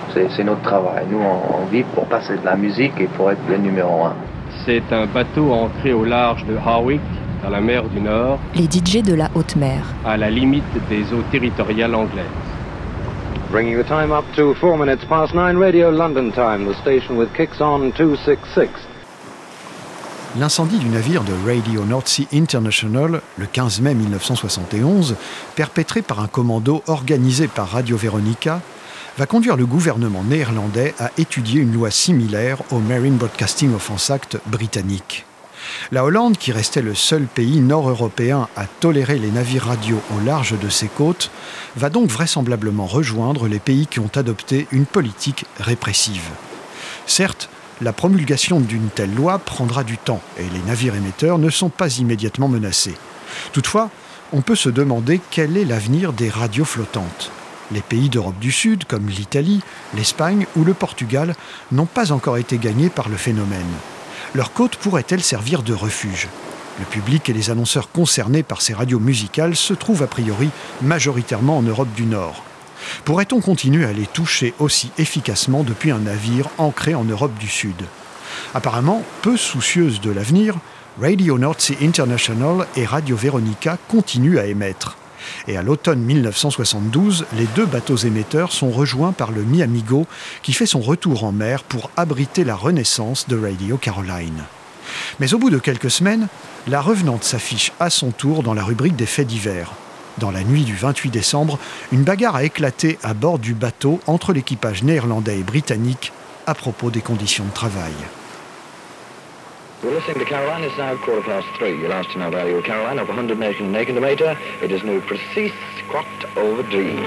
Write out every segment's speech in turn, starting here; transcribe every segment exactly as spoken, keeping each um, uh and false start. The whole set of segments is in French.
C'est, c'est notre travail. Nous, on, on vit pour passer de la musique et pour être le numéro un. C'est un bateau entré au large de Harwich, dans la mer du Nord. Les D J de la haute mer. À la limite des eaux territoriales anglaises. Bringing the time up to four minutes past nine, Radio London time, the station with kicks on two sixty-six. L'incendie du navire de Radio North Sea International, le quinze mai mille neuf cent soixante et onze, perpétré par un commando organisé par Radio Veronica, va conduire le gouvernement néerlandais à étudier une loi similaire au Marine Broadcasting Offence Act britannique. La Hollande, qui restait le seul pays nord-européen à tolérer les navires radio au large de ses côtes, va donc vraisemblablement rejoindre les pays qui ont adopté une politique répressive. Certes, la promulgation d'une telle loi prendra du temps et les navires émetteurs ne sont pas immédiatement menacés. Toutefois, on peut se demander quel est l'avenir des radios flottantes. Les pays d'Europe du Sud, comme l'Italie, l'Espagne ou le Portugal, n'ont pas encore été gagnés par le phénomène. Leur côte pourrait-elle servir de refuge ? Le public et les annonceurs concernés par ces radios musicales se trouvent a priori majoritairement en Europe du Nord. Pourrait-on continuer à les toucher aussi efficacement depuis un navire ancré en Europe du Sud ? Apparemment, peu soucieuses de l'avenir, Radio North Sea International et Radio Veronica continuent à émettre. Et à l'automne mille neuf cent soixante-douze, les deux bateaux émetteurs sont rejoints par le Mi Amigo qui fait son retour en mer pour abriter la renaissance de Radio Caroline. Mais au bout de quelques semaines, la revenante s'affiche à son tour dans la rubrique des faits divers. Dans la nuit du vingt-huit décembre, une bagarre a éclaté à bord du bateau entre l'équipage néerlandais et britannique à propos des conditions de travail. You're listening to Caroline. It's now quarter past three. You're last to know Radio Caroline op honderdnegen de meter. Het is nu precies kwart over drie.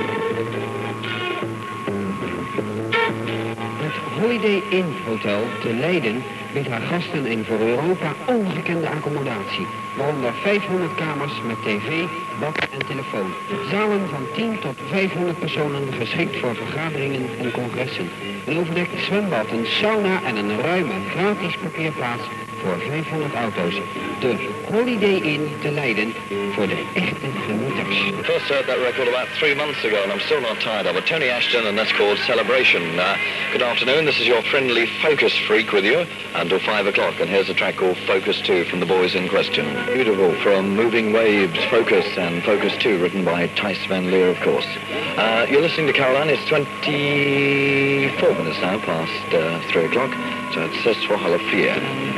Het Holiday Inn Hotel te Leiden biedt haar gasten in voor Europa ongekende accommodatie. Waaronder vijfhonderd kamers met tv, bad en telefoon. Zalen van tien tot vijfhonderd personen geschikt voor vergaderingen en congressen. Een overdekt zwembad, een sauna en een ruime gratis parkeerplaats voor vijfhonderd auto's. De Holiday Inn te Leiden voor de echte genieters. First heard that record about three months ago and I'm still not tired of it. Tony Ashton and that's called Celebration. Uh, good afternoon, this is your friendly Focus freak with you until five o'clock and here's a track called Focus two from the boys in question. Beautiful from Moving Waves, Focus and Focus two written by Thijs van Leer of course. Uh, you're listening to Caroline, it's twenty-four minutes now past uh, three o'clock. So it's zes voor half vier.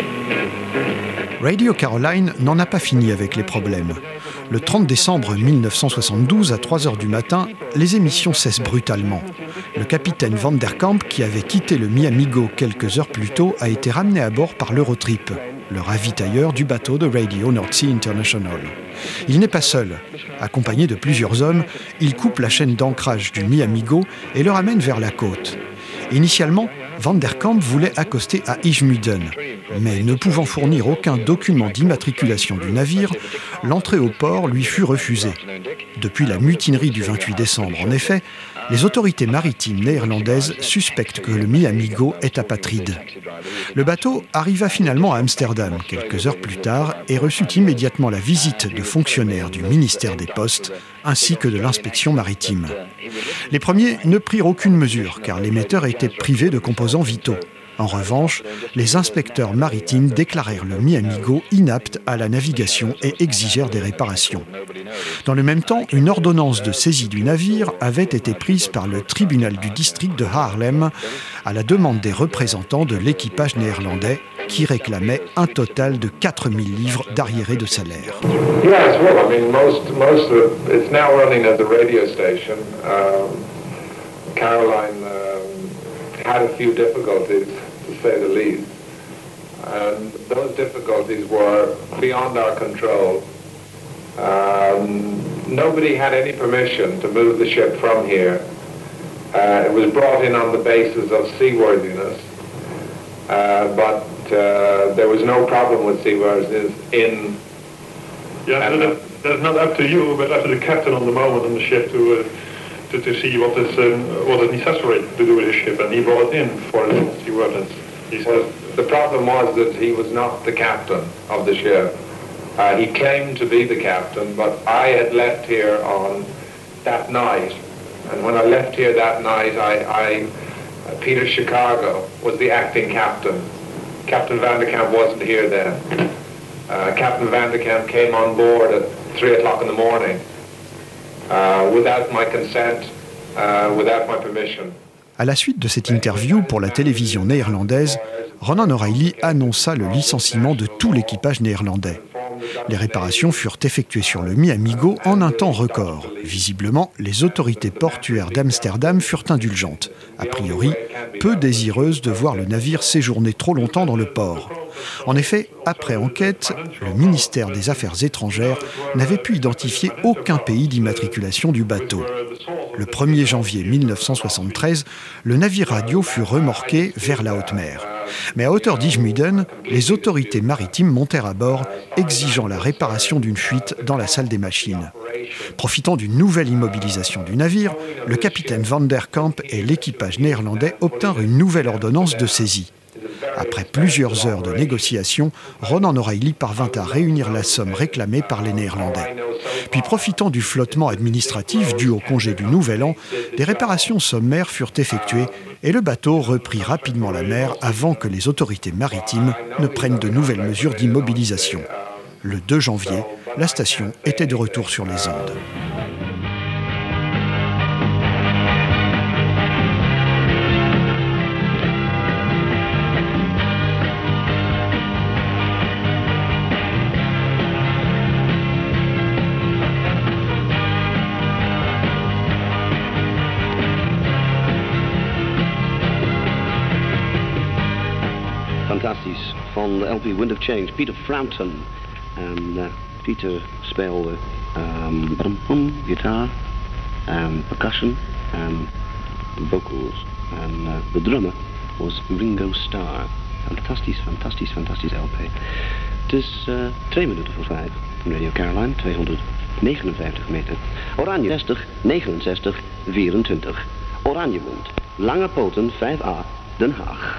Radio Caroline n'en a pas fini avec les problèmes. Le trente décembre mille neuf cent soixante-douze, à trois heures du matin, les émissions cessent brutalement. Le capitaine Van der Kamp, qui avait quitté le Mi Amigo quelques heures plus tôt, a été ramené à bord par l'Eurotrip, le ravitailleur du bateau de Radio North Sea International. Il n'est pas seul. Accompagné de plusieurs hommes, il coupe la chaîne d'ancrage du Mi Amigo et le ramène vers la côte. Initialement, Van der Kamp voulait accoster à Ijmuiden, mais ne pouvant fournir aucun document d'immatriculation du navire, l'entrée au port lui fut refusée. Depuis la mutinerie du vingt-huit décembre, en effet, les autorités maritimes néerlandaises suspectent que le Mi Amigo est apatride. Le bateau arriva finalement à Amsterdam quelques heures plus tard et reçut immédiatement la visite de fonctionnaires du ministère des Postes ainsi que de l'inspection maritime. Les premiers ne prirent aucune mesure car l'émetteur était privé de composants vitaux. En revanche, les inspecteurs maritimes déclarèrent le Mi Amigo inapte à la navigation et exigèrent des réparations. Dans le même temps, une ordonnance de saisie du navire avait été prise par le tribunal du district de Haarlem à la demande des représentants de l'équipage néerlandais qui réclamait un total de quatre mille livres d'arriérés de salaire. Yes, well, I mean, most, most of it's now running as a radio station. Um, Caroline um, had a few difficulties, to say the least. And those difficulties were beyond our control. Um, nobody had any permission to move the ship from here. Uh, it was brought in on the basis of seaworthiness, uh, but uh, there was no problem with seaworthiness in... Yeah, so that, that's not up to you, but up to the captain on the moment on the ship to uh, to, to see what is um, what is necessary to do with the ship, and he brought it in for the seaworthiness. He said, the problem was that he was not the captain of the ship. Uh, he claimed to be the captain, but I had left here on that night. And when I left here that night, I, I Uh, Peter Chicago was the acting captain. Captain Vanderkamp wasn't here then. Uh, Captain Vanderkamp came on board at three o'clock in the morning uh, without my consent, uh, without my permission. À la suite de cette interview pour la télévision néerlandaise, Ronan O'Reilly annonça le licenciement de tout l'équipage néerlandais. Les réparations furent effectuées sur le Mi-Amigo en un temps record. Visiblement, les autorités portuaires d'Amsterdam furent indulgentes, a priori peu désireuses de voir le navire séjourner trop longtemps dans le port. En effet, après enquête, le ministère des Affaires étrangères n'avait pu identifier aucun pays d'immatriculation du bateau. Le premier janvier mille neuf cent soixante-treize, le navire radio fut remorqué vers la haute mer. Mais à hauteur d'Ijmuiden, les autorités maritimes montèrent à bord, exigeant la réparation d'une fuite dans la salle des machines. Profitant d'une nouvelle immobilisation du navire, le capitaine Vanderkamp et l'équipage néerlandais obtinrent une nouvelle ordonnance de saisie. Après plusieurs heures de négociations, Ronan O'Reilly parvint à réunir la somme réclamée par les Néerlandais. Puis, profitant du flottement administratif dû au congé du Nouvel An, des réparations sommaires furent effectuées et le bateau reprit rapidement la mer avant que les autorités maritimes ne prennent de nouvelles mesures d'immobilisation. Le deux janvier, la station était de retour sur les ondes. Fantastisch, van de L P Wind of Change, Peter Frampton. En uh, Peter speelde um, brum, gitaar, en percussion en vocals. En uh, de drummer was Ringo Starr. Fantastisch, fantastisch, fantastisch L P. Het is uh, twee minuten voor vijf. Radio Caroline, tweehonderdnegenenvijftig meter. Oranje zestig, negenenzestig, vierentwintig. Oranjemond, Lange Poten, vijf A, Den Haag.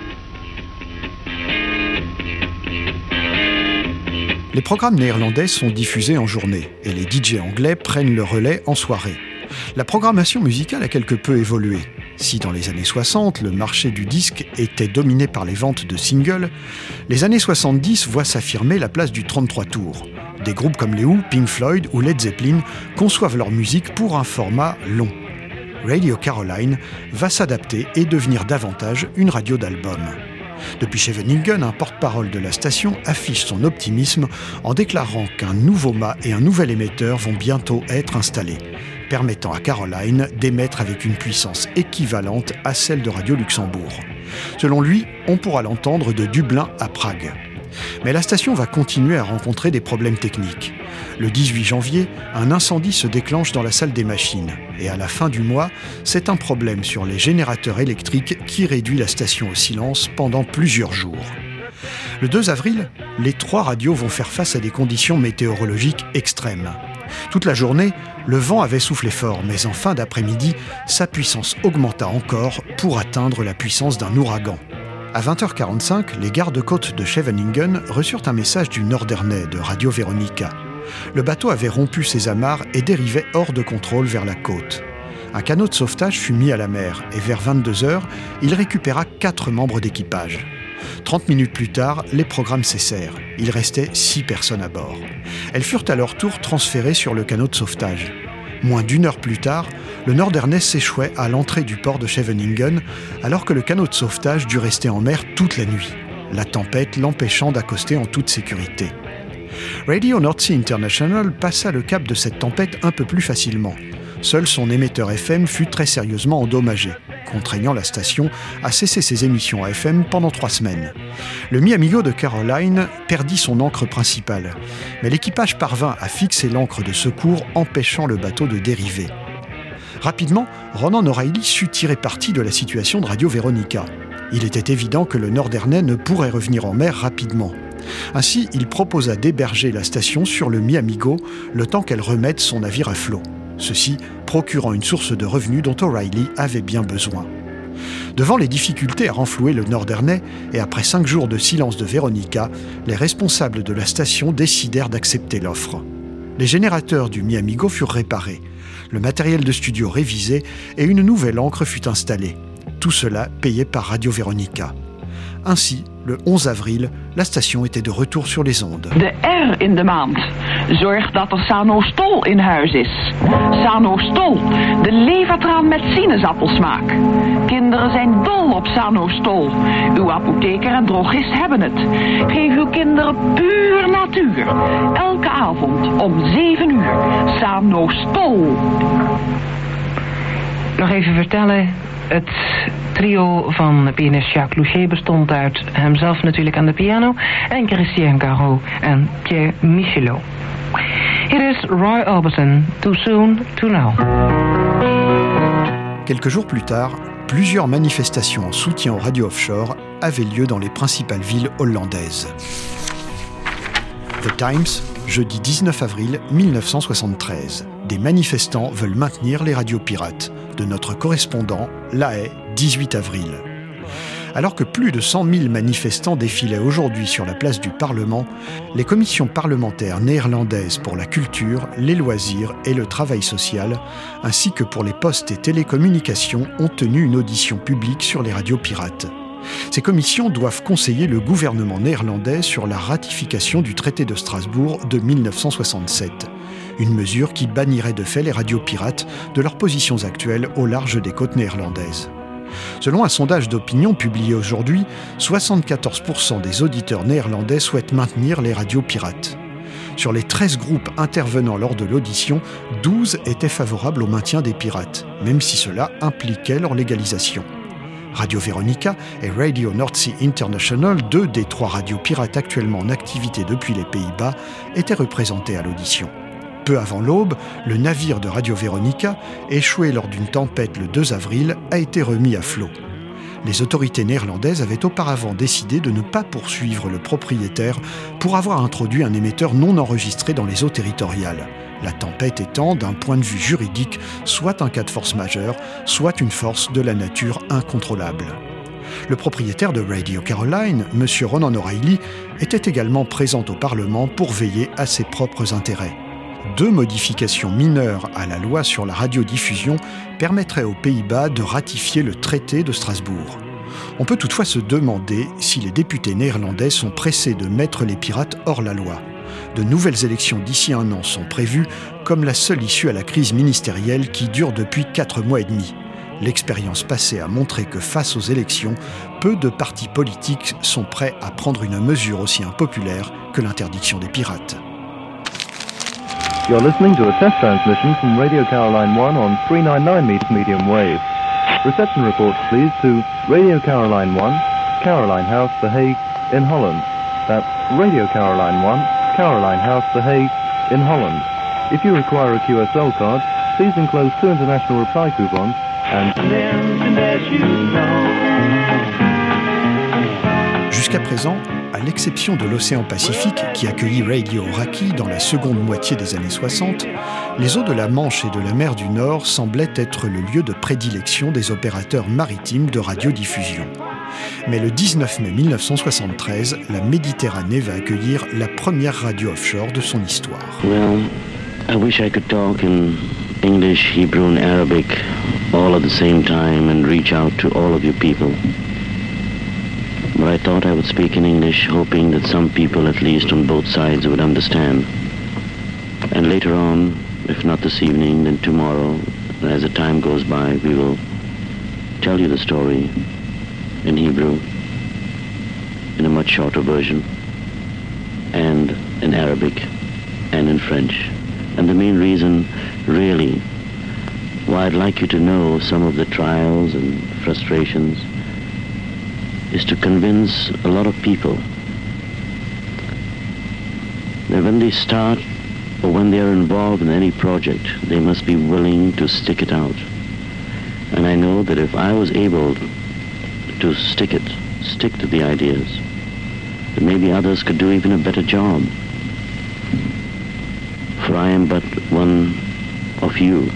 Les programmes néerlandais sont diffusés en journée et les D J anglais prennent le relais en soirée. La programmation musicale a quelque peu évolué. Si dans les années soixante, le marché du disque était dominé par les ventes de singles, les années soixante-dix voient s'affirmer la place du trente-trois tours. Des groupes comme les Who, Pink Floyd ou Led Zeppelin conçoivent leur musique pour un format long. Radio Caroline va s'adapter et devenir davantage une radio d'album. Depuis Scheveningen, un porte-parole de la station affiche son optimisme en déclarant qu'un nouveau mât et un nouvel émetteur vont bientôt être installés, permettant à Caroline d'émettre avec une puissance équivalente à celle de Radio Luxembourg. Selon lui, on pourra l'entendre de Dublin à Prague. Mais la station va continuer à rencontrer des problèmes techniques. Le dix-huit janvier, un incendie se déclenche dans la salle des machines. Et à la fin du mois, c'est un problème sur les générateurs électriques qui réduit la station au silence pendant plusieurs jours. Le deux avril, les trois radios vont faire face à des conditions météorologiques extrêmes. Toute la journée, le vent avait soufflé fort, mais en fin d'après-midi, sa puissance augmenta encore pour atteindre la puissance d'un ouragan. À vingt heures quarante-cinq, les gardes-côtes de Scheveningen reçurent un message du Norderney de Radio Veronica. Le bateau avait rompu ses amarres et dérivait hors de contrôle vers la côte. Un canot de sauvetage fut mis à la mer et vers vingt-deux heures, il récupéra quatre membres d'équipage. trente minutes plus tard, les programmes cessèrent. Il restait six personnes à bord. Elles furent à leur tour transférées sur le canot de sauvetage. Moins d'une heure plus tard, le Norderney s'échouait à l'entrée du port de Scheveningen alors que le canot de sauvetage dut rester en mer toute la nuit, la tempête l'empêchant d'accoster en toute sécurité. Radio North Sea International passa le cap de cette tempête un peu plus facilement. Seul son émetteur F M fut très sérieusement endommagé, contraignant la station à cesser ses émissions à F M pendant trois semaines. Le Mi-Amigo de Caroline perdit son ancre principale, mais l'équipage parvint à fixer l'ancre de secours, empêchant le bateau de dériver. Rapidement, Ronan O'Reilly sut tirer parti de la situation de Radio Veronica. Il était évident que le Norderney ne pourrait revenir en mer rapidement. Ainsi, il proposa d'héberger la station sur le Mi-Amigo le temps qu'elle remette son navire à flot. Ceci procurant une source de revenus dont O'Reilly avait bien besoin. Devant les difficultés à renflouer le Norderney et après cinq jours de silence de Veronica, les responsables de la station décidèrent d'accepter l'offre. Les générateurs du Mi-Amigo furent réparés, le matériel de studio révisé et une nouvelle ancre fut installée. Tout cela payé par Radio Veronica. Ainsi, le onze avril, la station était de retour sur les ondes. De R in de maand zorgt dat er Sanostol in huis is. Sanostol, de levertraan met sinaasappelsmaak. Kinderen zijn dol op Sanostol. Uw apotheker en drogist hebben het. Geef uw kinderen puur natuur. Elke avond om zeven uur. Sanostol. Nog even vertellen. Het trio van pianist Jacques Louchet bestond uit hemzelf natuurlijk aan de piano en Christian Garot en Pierre Michelot. Hier is Roy Orbison, Too Soon to Know. Quelques jours plus tard, plusieurs manifestations en soutien aux radios offshore avaient lieu dans les principales villes hollandaises. The Times, jeudi dix-neuf avril mille neuf cent soixante-treize. Des manifestants veulent maintenir les radios pirates. De notre correspondant, La Haye, dix-huit avril. Alors que plus de cent mille manifestants défilaient aujourd'hui sur la place du Parlement, les commissions parlementaires néerlandaises pour la culture, les loisirs et le travail social, ainsi que pour les postes et télécommunications, ont tenu une audition publique sur les radios pirates. Ces commissions doivent conseiller le gouvernement néerlandais sur la ratification du traité de Strasbourg de mille neuf cent soixante-sept. Une mesure qui bannirait de fait les radios pirates de leurs positions actuelles au large des côtes néerlandaises. Selon un sondage d'opinion publié aujourd'hui, soixante-quatorze pour cent des auditeurs néerlandais souhaitent maintenir les radios pirates. Sur les treize groupes intervenant lors de l'audition, douze étaient favorables au maintien des pirates, même si cela impliquait leur légalisation. Radio Veronica et Radio Noordzee International, deux des trois radios pirates actuellement en activité depuis les Pays-Bas, étaient représentés à l'audition. Peu avant l'aube, le navire de Radio Veronica, échoué lors d'une tempête le deux avril, a été remis à flot. Les autorités néerlandaises avaient auparavant décidé de ne pas poursuivre le propriétaire pour avoir introduit un émetteur non enregistré dans les eaux territoriales. La tempête étant, d'un point de vue juridique, soit un cas de force majeure, soit une force de la nature incontrôlable. Le propriétaire de Radio Caroline, M. Ronan O'Reilly, était également présent au Parlement pour veiller à ses propres intérêts. Deux modifications mineures à la loi sur la radiodiffusion permettraient aux Pays-Bas de ratifier le traité de Strasbourg. On peut toutefois se demander si les députés néerlandais sont pressés de mettre les pirates hors la loi. De nouvelles élections d'ici un an sont prévues, comme la seule issue à la crise ministérielle qui dure depuis quatre mois et demi. L'expérience passée a montré que face aux élections, peu de partis politiques sont prêts à prendre une mesure aussi impopulaire que l'interdiction des pirates. You're listening to a test transmission from Radio Caroline one on three ninety-nine meters medium wave. Reception reports, please, to Radio Caroline one, Caroline House, The Hague, in Holland. That's Radio Caroline one, Caroline House, The Hague, in Holland. If you require a Q S L card, please enclose two international reply coupons and... Jusqu'à présent, à l'exception de l'océan Pacifique qui accueillit Radio Raki dans la seconde moitié des années soixante, les eaux de la Manche et de la mer du Nord semblaient être le lieu de prédilection des opérateurs maritimes de radiodiffusion. Mais le dix-neuf mai mille neuf cent soixante-treize, la Méditerranée va accueillir la première radio offshore de son histoire. Well, I wish I could talk in English, Hebrew and Arabic all at the same time and reach out to all of you people. But I thought I would speak in English, hoping that some people, at least on both sides, would understand. And later on, if not this evening, then tomorrow, as the time goes by, we will tell you the story in Hebrew, in a much shorter version, and in Arabic, and in French. And the main reason, really, why I'd like you to know some of the trials and frustrations is to convince a lot of people that when they start or when they are involved in any project, they must be willing to stick it out. And I know that if I was able to stick it, stick to the ideas, then maybe others could do even a better job. For I am but one of you.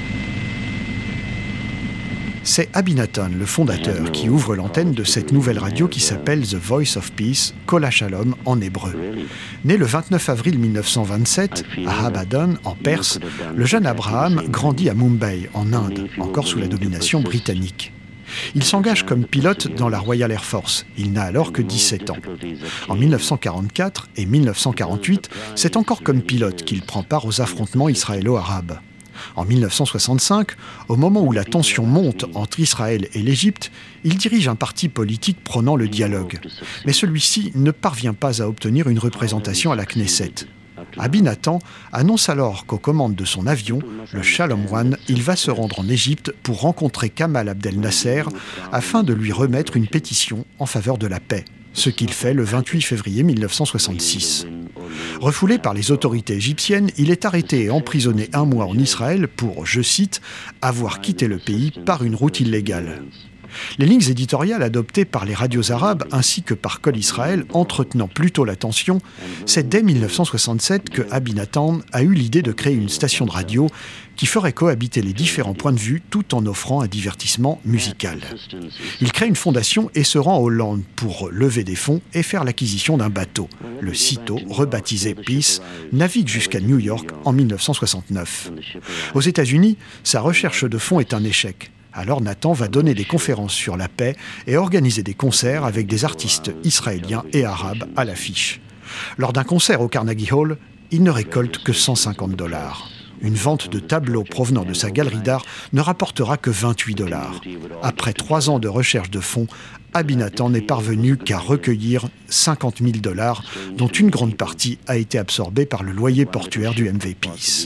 C'est Abinatan, le fondateur, qui ouvre l'antenne de cette nouvelle radio qui s'appelle The Voice of Peace, Kol HaShalom en hébreu. Né le vingt-neuf avril mille neuf cent vingt-sept, à Abadan, en Perse, le jeune Abraham grandit à Mumbai, en Inde, encore sous la domination britannique. Il s'engage comme pilote dans la Royal Air Force. Il n'a alors que dix-sept ans. En mille neuf cent quarante-quatre et mille neuf cent quarante-huit, c'est encore comme pilote qu'il prend part aux affrontements israélo-arabes. En mille neuf cent soixante-cinq, au moment où la tension monte entre Israël et l'Égypte, il dirige un parti politique prônant le dialogue. Mais celui-ci ne parvient pas à obtenir une représentation à la Knesset. Abi Natan annonce alors qu'aux commandes de son avion, le Shalom One, il va se rendre en Égypte pour rencontrer Kamal Abdel Nasser afin de lui remettre une pétition en faveur de la paix, ce qu'il fait le vingt-huit février mille neuf cent soixante-six. Refoulé par les autorités égyptiennes, il est arrêté et emprisonné un mois en Israël pour, je cite, « avoir quitté le pays par une route illégale ». Les lignes éditoriales adoptées par les radios arabes ainsi que par Kol Israël entretenant plutôt la tension, c'est dès mille neuf cent soixante-sept que Abi Natan a eu l'idée de créer une station de radio qui ferait cohabiter les différents points de vue tout en offrant un divertissement musical. Il crée une fondation et se rend en Hollande pour lever des fonds et faire l'acquisition d'un bateau. Le Cito, rebaptisé Peace, navigue jusqu'à New York en mille neuf cent soixante-neuf. Aux États-Unis, sa recherche de fonds est un échec. Alors Natan va donner des conférences sur la paix et organiser des concerts avec des artistes israéliens et arabes à l'affiche. Lors d'un concert au Carnegie Hall, il ne récolte que cent cinquante dollars. Une vente de tableaux provenant de sa galerie d'art ne rapportera que vingt-huit dollars. Après trois ans de recherche de fonds, Abi Natan n'est parvenu qu'à recueillir cinquante mille dollars, dont une grande partie a été absorbée par le loyer portuaire du M V Peace.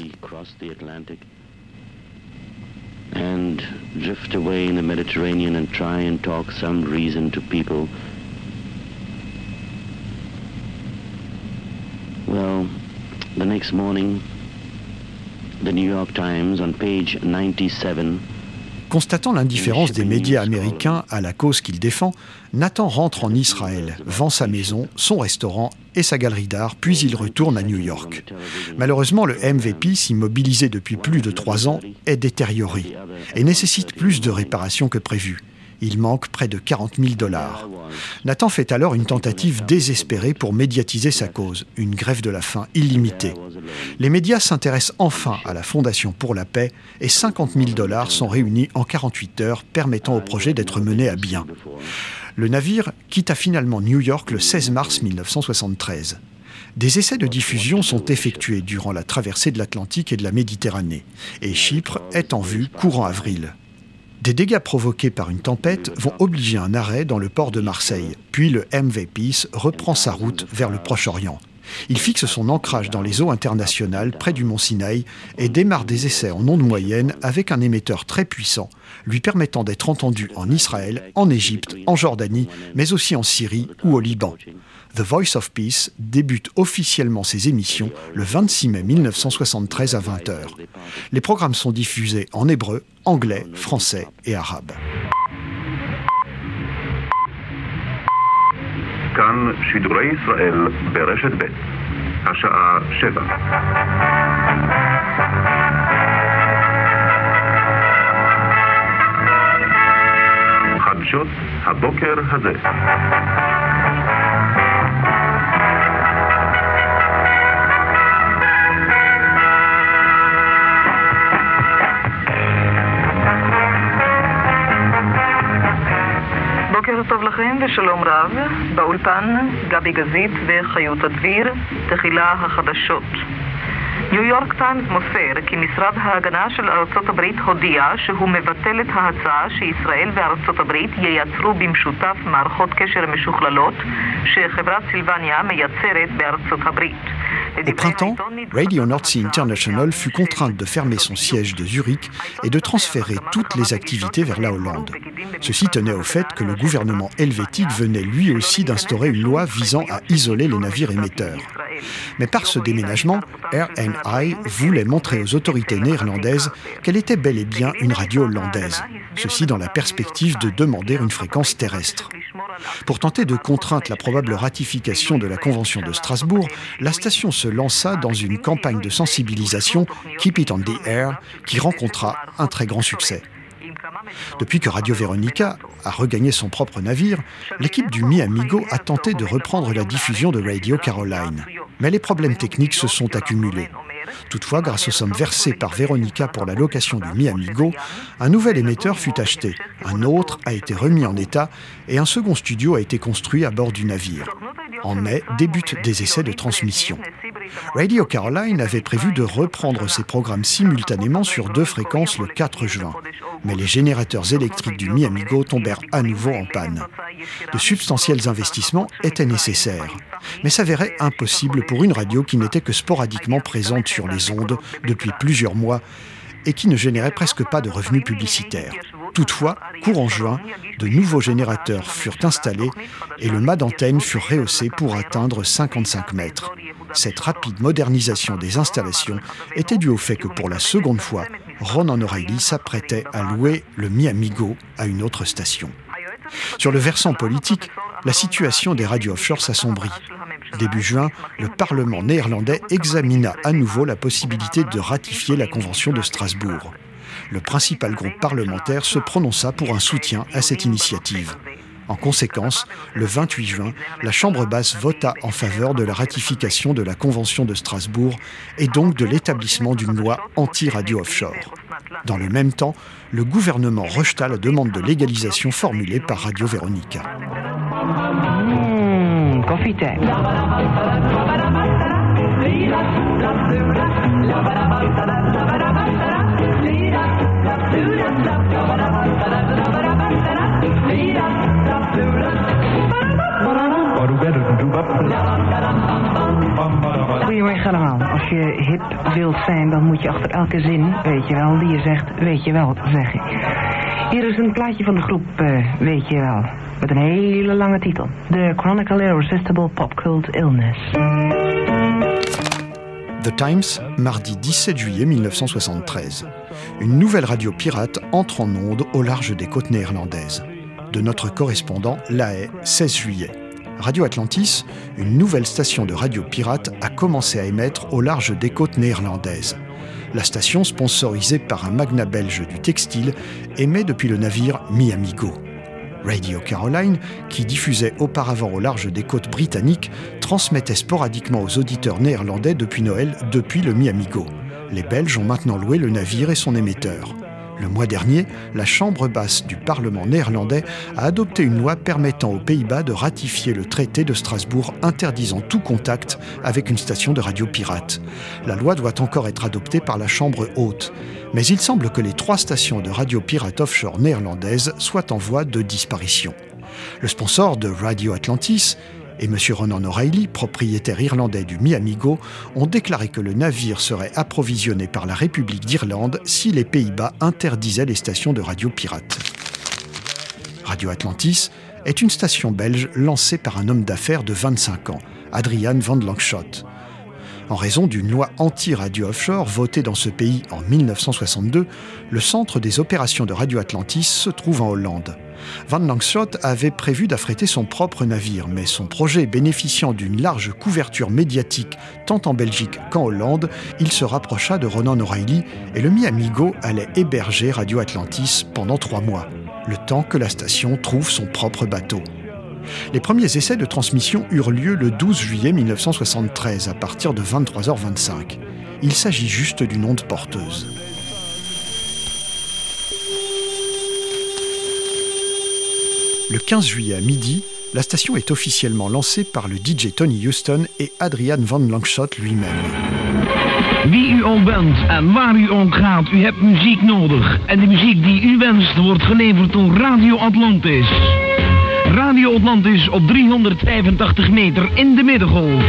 And drift away in the Mediterranean and try and talk some reason to people. Well, the next morning, the New York Times on page ninety-seven. Constatant l'indifférence des médias américains à la cause qu'il défend, Natan rentre en Israël, vend sa maison, son restaurant et sa galerie d'art, puis il retourne à New York. Malheureusement, le M V Peace, immobilisé depuis plus de trois ans, est détérioré et nécessite plus de réparations que prévu. Il manque près de quarante mille dollars. Natan fait alors une tentative désespérée pour médiatiser sa cause, une grève de la faim illimitée. Les médias s'intéressent enfin à la Fondation pour la paix et cinquante mille dollars sont réunis en quarante-huit heures, permettant au projet d'être mené à bien. Le navire quitta finalement New York le seize mars mille neuf cent soixante-treize. Des essais de diffusion sont effectués durant la traversée de l'Atlantique et de la Méditerranée, et Chypre est en vue courant avril. Des dégâts provoqués par une tempête vont obliger un arrêt dans le port de Marseille, puis le M V Peace reprend sa route vers le Proche-Orient. Il fixe son ancrage dans les eaux internationales près du mont Sinaï et démarre des essais en ondes moyennes avec un émetteur très puissant, lui permettant d'être entendu en Israël, en Égypte, en Jordanie, mais aussi en Syrie ou au Liban. The Voice of Peace débute officiellement ses émissions le vingt-six mai mille neuf cent soixante-treize à vingt heures. Les programmes sont diffusés en hébreu, anglais, français et arabe. כאן שידורי ישראל ברשת ב', השעה שבע. חדשות הבוקר הזה. בוקר טוב לכם ושלום רב, באולפן גבי גזית וחיות הדביר, תחילה החדשות. ניו יורק טיימס מוסר כי משרד ההגנה של ארצות הברית הודיע שהוא מבטל את ההצעה שישראל וארצות הברית ייצרו במשותף מערכות קשר משוכללות שחברת סילבניה מייצרת בארצות הברית. Au printemps, Radio North Sea International fut contrainte de fermer son siège de Zurich et de transférer toutes les activités vers la Hollande. Ceci tenait au fait que le gouvernement helvétique venait lui aussi d'instaurer une loi visant à isoler les navires émetteurs. Mais par ce déménagement, R N I voulait montrer aux autorités néerlandaises qu'elle était bel et bien une radio hollandaise, ceci dans la perspective de demander une fréquence terrestre. Pour tenter de contraindre la probable ratification de la Convention de Strasbourg, la station se lança dans une campagne de sensibilisation Keep It on the Air qui rencontra un très grand succès. Depuis que Radio Veronica a regagné son propre navire, l'équipe du Mi Amigo a tenté de reprendre la diffusion de Radio Caroline. Mais les problèmes techniques se sont accumulés. Toutefois, grâce aux sommes versées par Veronica pour la location du Mi Amigo, un nouvel émetteur fut acheté, un autre a été remis en état et un second studio a été construit à bord du navire. En mai, débutent des essais de transmission. Radio Caroline avait prévu de reprendre ses programmes simultanément sur deux fréquences le quatre juin. Mais les générateurs électriques du Mi Amigo tombèrent à nouveau en panne. De substantiels investissements étaient nécessaires, mais s'avérait impossible pour une radio qui n'était que sporadiquement présente sur les ondes depuis plusieurs mois et qui ne générait presque pas de revenus publicitaires. Toutefois, courant juin, de nouveaux générateurs furent installés et le mât d'antenne fut rehaussé pour atteindre cinquante-cinq mètres. Cette rapide modernisation des installations était due au fait que pour la seconde fois, Ronan O'Reilly s'apprêtait à louer le Mi Amigo à une autre station. Sur le versant politique, la situation des radios offshore s'assombrit. Début juin, le Parlement néerlandais examina à nouveau la possibilité de ratifier la Convention de Strasbourg. Le principal groupe parlementaire se prononça pour un soutien à cette initiative. En conséquence, le vingt-huit juin, la Chambre basse vota en faveur de la ratification de la Convention de Strasbourg et donc de l'établissement d'une loi anti-radio offshore. Dans le même temps, le gouvernement rejeta la demande de légalisation formulée par Radio Veronica. Mmh, coffee time. Goedemorgen allemaal. Als je hip wilt zijn, dan moet je achter elke zin, weet je wel, die je zegt, weet je wel, zeggen. Hier is een plaatje van de groep, uh, weet je wel, met een hele lange titel. The Chronicle Irresistible Pop Cult Illness. The Times, mardi dix-sept juillet mille neuf cent soixante-treize. Une nouvelle radio pirate entre en onde au large des côtes néerlandaises. De notre correspondant, La Haye, seize juillet. Radio Atlantis, une nouvelle station de radio pirate, a commencé à émettre au large des côtes néerlandaises. La station, sponsorisée par un magnat belge du textile, émet depuis le navire Mi Amigo. Radio Caroline, qui diffusait auparavant au large des côtes britanniques, transmettait sporadiquement aux auditeurs néerlandais depuis Noël depuis le Mi Amigo. Les Belges ont maintenant loué le navire et son émetteur. Le mois dernier, la Chambre basse du Parlement néerlandais a adopté une loi permettant aux Pays-Bas de ratifier le traité de Strasbourg interdisant tout contact avec une station de radio pirate. La loi doit encore être adoptée par la Chambre haute. Mais il semble que les trois stations de radio pirate offshore néerlandaises soient en voie de disparition. Le sponsor de Radio Atlantis et M. Ronan O'Reilly, propriétaire irlandais du Mi Amigo, ont déclaré que le navire serait approvisionné par la République d'Irlande si les Pays-Bas interdisaient les stations de radio pirates. Radio Atlantis est une station belge lancée par un homme d'affaires de vingt-cinq ans, Adriaan van Lanschot. En raison d'une loi anti-radio offshore votée dans ce pays en mille neuf cent soixante-deux, le centre des opérations de Radio Atlantis se trouve en Hollande. Van Lanschot avait prévu d'affréter son propre navire, mais son projet bénéficiant d'une large couverture médiatique tant en Belgique qu'en Hollande, il se rapprocha de Ronan O'Reilly et le Mi Amigo allait héberger Radio Atlantis pendant trois mois, le temps que la station trouve son propre bateau. Les premiers essais de transmission eurent lieu le douze juillet mille neuf cent soixante-treize à partir de vingt-trois heures vingt-cinq. Il s'agit juste d'une onde porteuse. Le quinze juillet à midi, la station est officiellement lancée par le D J Tony Houston et Adriaan van Lanschot lui-même. Wie u ook bent en waar u ook gaat, u hebt muziek nodig. En de muziek die u wenst wordt geleverd door Radio Atlantis. Radio Atlantis op driehonderdvijfentachtig meter in de middengolf.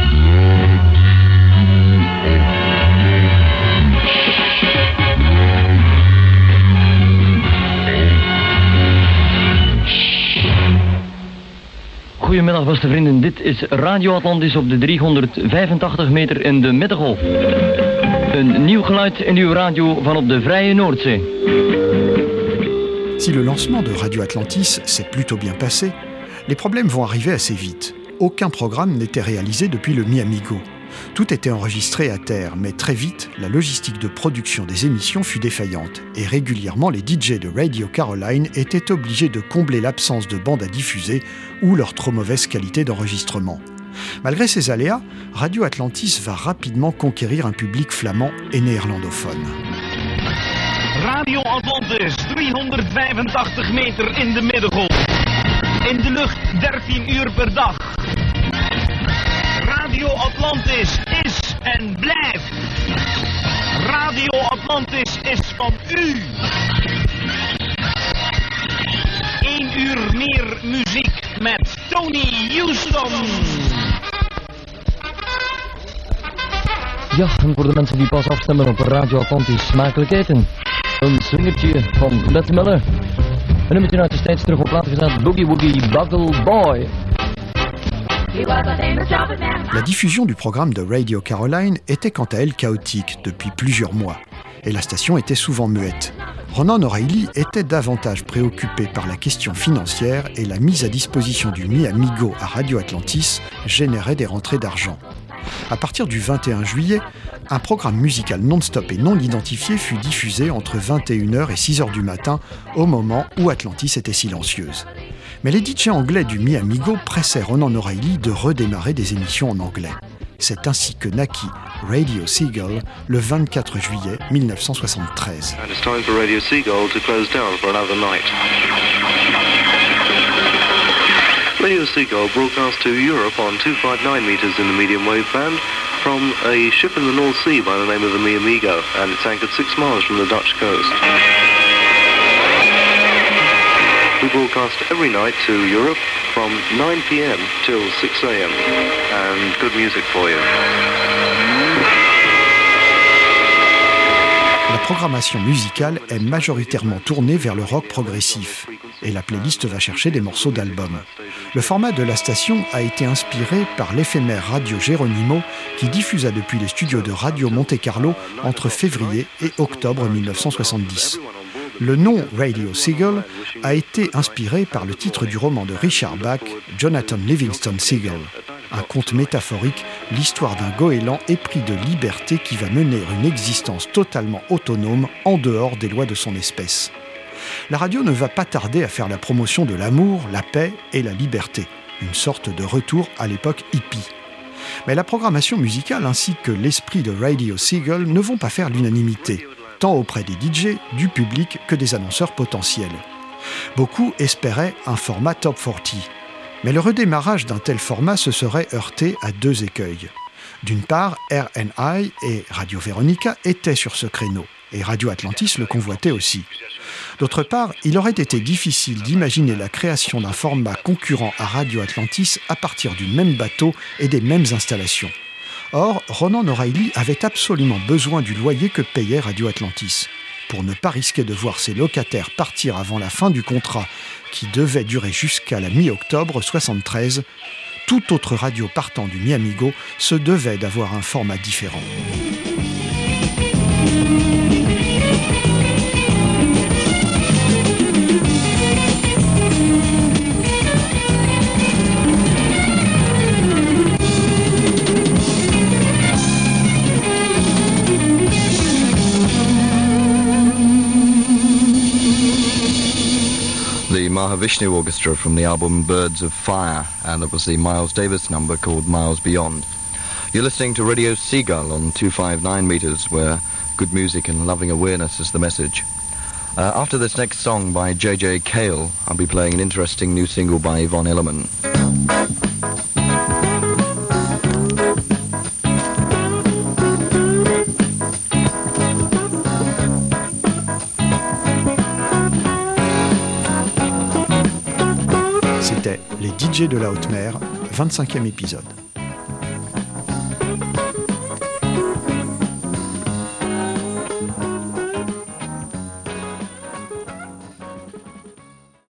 Goedemiddag beste vrienden, dit is Radio Atlantis op de driehonderdvijfentachtig meter in de middengolf. Een nieuw geluid in uw radio van op de Vrije Noordzee. Si le lancement de Radio Atlantis s'est plutôt bien passé, les problèmes vont arriver assez vite. Aucun programme n'était réalisé depuis le Mi Amigo. Tout était enregistré à terre, mais très vite, la logistique de production des émissions fut défaillante et régulièrement les D J de Radio Caroline étaient obligés de combler l'absence de bandes à diffuser ou leur trop mauvaise qualité d'enregistrement. Malgré ces aléas, Radio Atlantis va rapidement conquérir un public flamand et néerlandophone. Radio Atlantis, driehonderdvijfentachtig meter in de middengolf. In de lucht dertien uur per dag. Radio Atlantis is en blijft. Radio Atlantis is van u. Eén uur meer muziek met Tony Houston. Ja, en voor de mensen die pas afstemmen op Radio Atlantis, smakelijk eten. Een swingertje van Bette Miller. Een nummertje uit de steeds terug op plaat gezet, Boogie Woogie Bugle Boy. La diffusion du programme de Radio Caroline était quant à elle chaotique depuis plusieurs mois, et la station était souvent muette. Ronan O'Reilly était davantage préoccupé par la question financière et la mise à disposition du Mi-Amigo à Radio Atlantis générait des rentrées d'argent. À partir du vingt et un juillet, un programme musical non-stop et non identifié fut diffusé entre vingt et une heures et six heures du matin, au moment où Atlantis était silencieuse. Mais les D J anglais du Mi-Amigo pressaient Ronan O'Reilly de redémarrer des émissions en anglais. C'est ainsi que naquit Radio Seagull le vingt-quatre juillet mille neuf cent soixante-treize. And it's time for Radio Seagull to close down for another night. Radio Seagull broadcast to Europe on two fifty-nine meters in the medium wave band from a ship in the North Sea by the name of the Mi-Amigo, and it's anchored six miles from the Dutch coast. We broadcast every night to Europe from nine p.m. till six a.m. and good music for you. La programmation musicale est majoritairement tournée vers le rock progressif, et la playlist va chercher des morceaux d'albums. Le format de la station a été inspiré par l'éphémère Radio Geronimo qui diffusa depuis les studios de Radio Monte Carlo entre février et octobre mille neuf cent soixante-dix. Le nom Radio Seagull a été inspiré par le titre du roman de Richard Bach, Jonathan Livingston Seagull. Un conte métaphorique, l'histoire d'un goéland épris de liberté qui va mener une existence totalement autonome en dehors des lois de son espèce. La radio ne va pas tarder à faire la promotion de l'amour, la paix et la liberté, une sorte de retour à l'époque hippie. Mais la programmation musicale ainsi que l'esprit de Radio Seagull ne vont pas faire l'unanimité, tant auprès des D J, du public que des annonceurs potentiels. Beaucoup espéraient un format Top quarante, mais le redémarrage d'un tel format se serait heurté à deux écueils. D'une part, R N I et Radio Veronica étaient sur ce créneau, et Radio Atlantis le convoitait aussi. D'autre part, il aurait été difficile d'imaginer la création d'un format concurrent à Radio Atlantis à partir du même bateau et des mêmes installations. Or, Ronan O'Reilly avait absolument besoin du loyer que payait Radio Atlantis. Pour ne pas risquer de voir ses locataires partir avant la fin du contrat, qui devait durer jusqu'à la mi-octobre soixante-treize, toute autre radio partant du Mi-Amigo se devait d'avoir un format différent. The Mahavishnu Orchestra from the album Birds of Fire, and that was the Miles Davis number called Miles Beyond. You're listening to Radio Seagull on two fifty-nine meters, where good music and loving awareness is the message. Uh, after this next song by J J Cale, I'll be playing an interesting new single by Yvonne Elliman. C'était les D J de la haute mer, vingt-cinquième épisode.